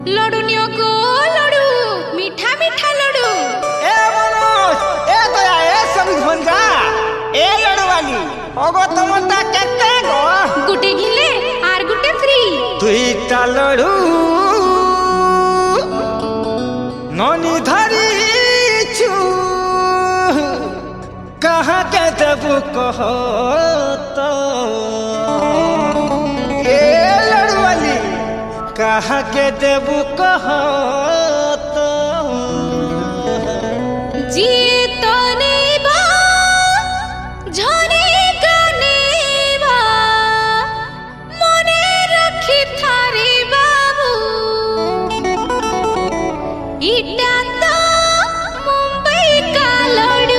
लडुनियों को लडू मीठा मीठा लडू। ए मनोज ए दया ए समित भंजा ए लडू वाली ओगो तमता केते गो गुटे घिले आर गुटे फ्री दुईटा लडू ननी धरी छु कहाँ के देबू कहो तो ए लडू वाली कहाँ के देबू कहो तो जी तो नेबा झरे गनेबा मने रखी थारे बाबू इटा तो मुंबई का लडू।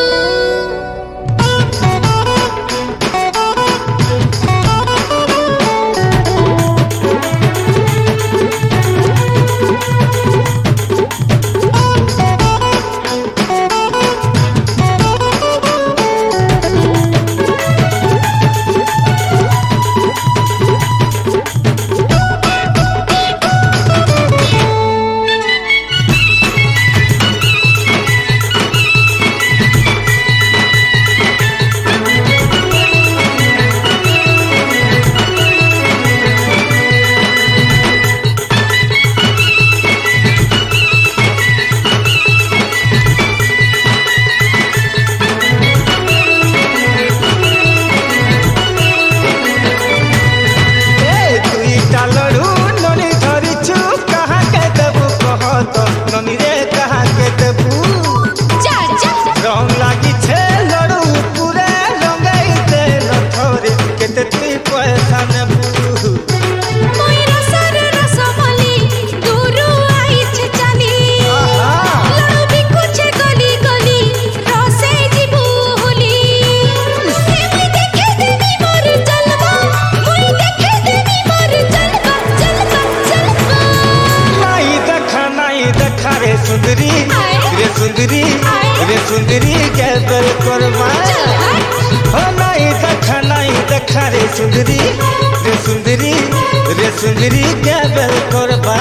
सुंदरी रे सुंदरी रे सुंदरी के बल करवा हो नहीं देखा रे सुंदरी रे सुंदरी रे सुंदरी के बल करवा।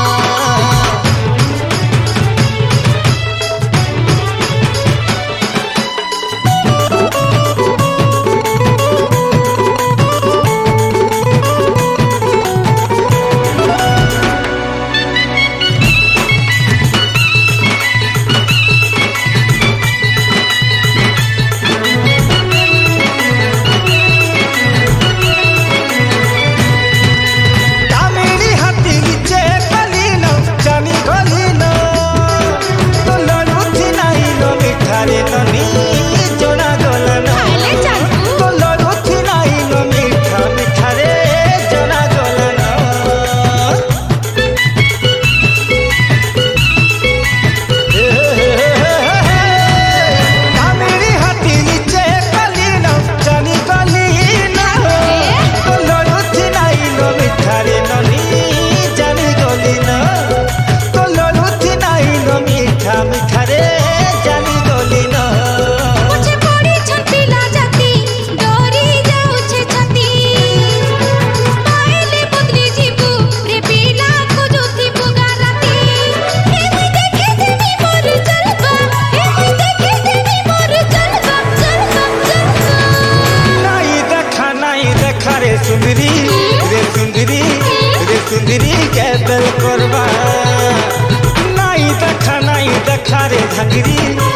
सुंदरी रे सुंदरी के बल करवा नहीं देखा रे धंगरी